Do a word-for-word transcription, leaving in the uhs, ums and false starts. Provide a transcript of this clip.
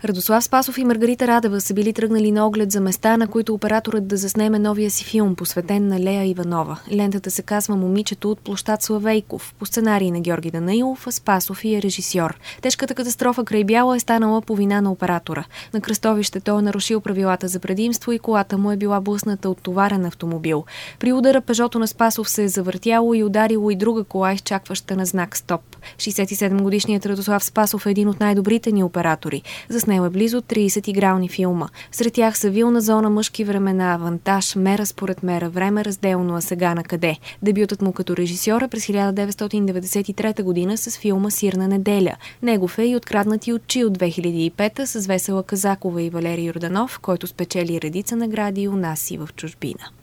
Радослав Спасов и Маргарита Радева са били тръгнали на оглед за места, на които операторът да заснеме новия си филм, посветен на Лея Иванова. Лентата се казва "Момичето от площад Славейков", по сценарий на Георги Данаилов, а Спасов и е режисьор. Тежката катастрофа край Бяла е станала по вина на оператора. На кръстовище той е нарушил правилата за предимство и колата му е била блъсната от товарен автомобил. При удара Пежото на Спасов се е завъртяло и ударило и друга кола, изчакваща на знак "Стоп". шейсет и седемгодишният Радослав Спасов е един от най-добрите ни оператори. Заснел е близо трийсет игрални филма. Сред тях са "Вилна зона", "Мъжки времена", "Авантаж", "Мера според мера", "Време разделно", "А сега на къде?". Дебютът му като режисьор е през хиляда деветстотин деветдесет и трета година с филма "Сирна неделя". Негов е и "Откраднати очи" от две хиляди и пета с Весела Казакова и Валери Йорданов, който спечели редица награди у нас и в чужбина.